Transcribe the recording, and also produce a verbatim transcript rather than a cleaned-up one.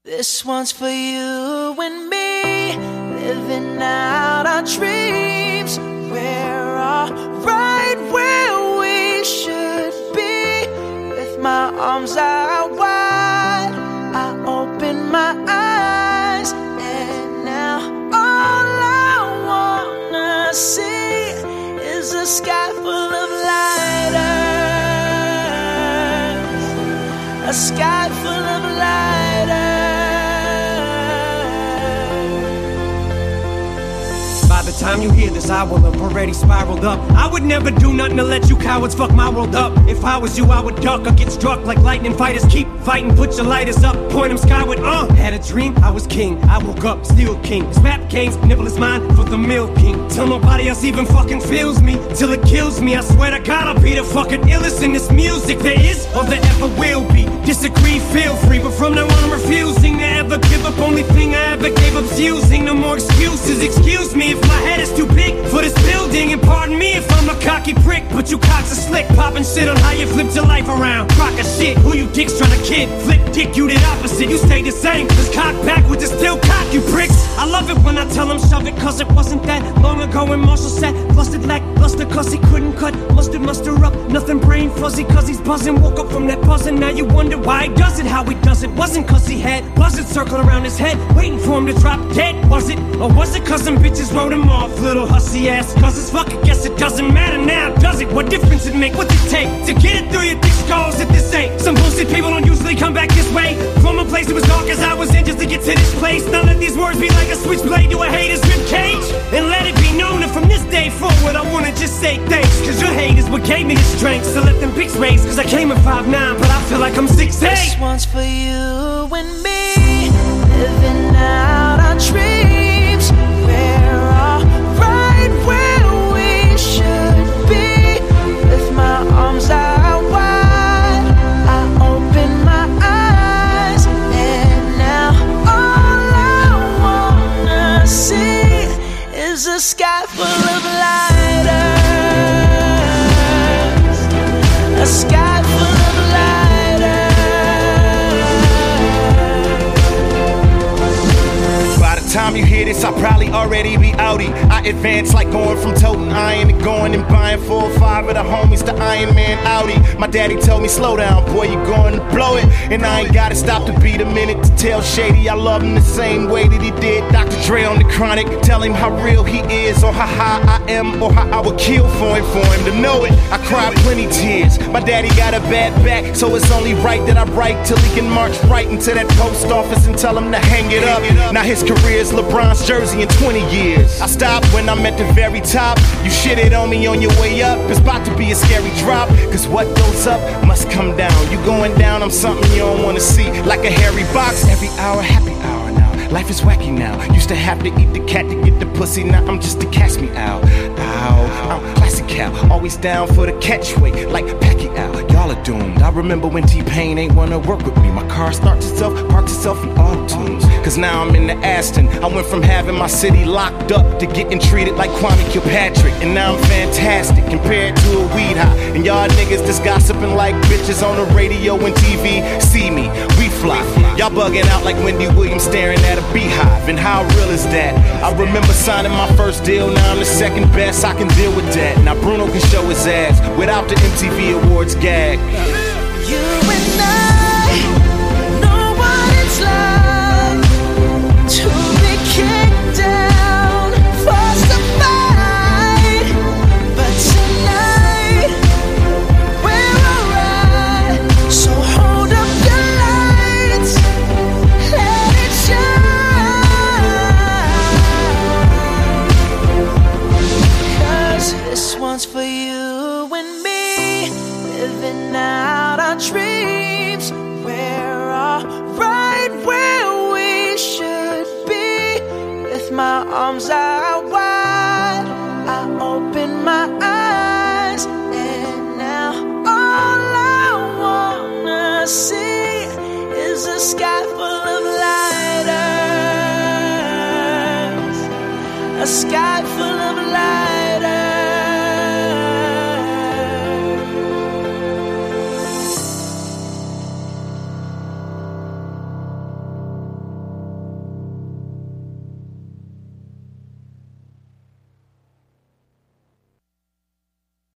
This one's for you and me, living out our dreams. We're all right where we should be. With my arms out wide, I open my eyes, and now all I wanna see is a sky full of lighters, a sky full of lighters. By the time you hear this, I will have already spiraled up. I would never do nothing to let you cowards fuck my world up. If I was you, I would duck or get struck like lightning fighters. Keep fighting, put your lighters up, point them skyward. Uh, had a dream, I was king. I woke up, still king. This rap game's nibble is mine for the milk king. Till nobody else even fucking feels me, till it kills me. I swear to God, I'll be the fucking illest in this music there is or there ever will be. Disagree, feel free, but from now on I'm refusing to ever give up. Only thing I ever gave up's using. No more excuses. Excuse me if my head is too big for this building, and pardon me if I'm a cocky prick, but you cocks are slick, popping shit on how you flipped your life around. Crock of shit, who you dicks trying to kid? Flip dick, you did opposite, you stayed the same. Cause cock backwards is still cock, you pricks. I love it when I tell them shove it, cause it wasn't that long ago when Marshall said busted lackluster cause he couldn't cut mustard muster up, nothing brain fuzzy cause he's buzzing. Woke up from that buzzing, now you wonder why he does it, how he does it. Wasn't cause he had buzzards circling around his head waiting for him to drop dead, was it? Or was it cause some bitches wrote him off, little hussy ass? Cause it's fuck, I guess it doesn't matter now, does it? What difference it make? What's it take to get it through your thick skulls if this ain't some bullshit? People don't usually come back this way from a place that was dark as I was in just to get to this place. Now let these words be like a switchblade to a hater's rib cage, and let it be known that from this day forward I wanna just say thanks, cause your hate is what gave me the strength. So let them pics raise, cause I came at five nine, but I feel like I'm six eight. This one's for you and me, living out our dreams. We're all right where we should be. With my arms out wide, I open my eyes, and now all I wanna see is a sky full of lighters, a sky full of lighters. By the time you hear this, I'll probably already be outie. I advance like going from toting iron to going and buying four or five of the homies to Iron Man Audi. My daddy told me, slow down, boy, you're going to blow it. And I ain't gotta stop to beat a minute to tell Shady I love him the same way that he did Doctor Dre on the Chronic. Tell him how real he is, or how high I am, or how I would kill for him, for him to know it. I cried plenty tears. My daddy got a bad back, so it's only right that I write till he can march right into that post office and tell him to hang it up. Now his career's LeBron's jersey in twenty years. I stopped when I'm at the very top. You shitted on me on your way up, it's about to be a scary drop. Cause what goes up must come down. You going down, I'm something you don't wanna see. Like a hairy box, every hour, happy hour now. Life is wacky now. Used to have to eat the cat to get the pussy, now I'm just to catch me out. Ow, I'm classic cow, always down for the catchweight, like Pacquiao. Y'all are doomed. I remember when T-Pain ain't wanna work with me. My car starts itself, parks itself in auto-tunes. Cause now I'm in the Aston. I went from having my city locked up to getting treated like Kwame Kilpatrick. And now I'm fantastic compared to a weed high. And y'all niggas just gossiping like bitches on the radio and T V. See me, we fly. Y'all bugging out like Wendy Williams staring at a beehive. And how real is that? I remember signing my first deal, now I'm the second best, I can deal with that. Now Bruno can show his ass without the M T V Awards gag. You and I know what it's like to be kicked down, forced to fight. But tonight we're alright. So hold up your lights, let it shine. Cause this one's for you and me, living out our dreams. We're all right where we should be. With my arms out wide, I open my eyes, and now all I wanna see is a sky full of lighters, a sky full of lighters.